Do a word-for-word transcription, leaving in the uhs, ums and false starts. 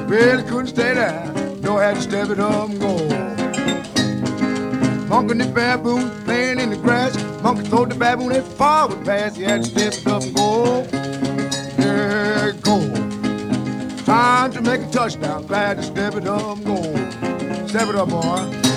Well, he couldn't stay there. No, had to step it up and go. Monkey and the baboon playing in the grass. Monkey told the baboon that forward pass. He had to step it up and go. There it go. Time to make a touchdown. Glad to step it up and go. Step it up, boy.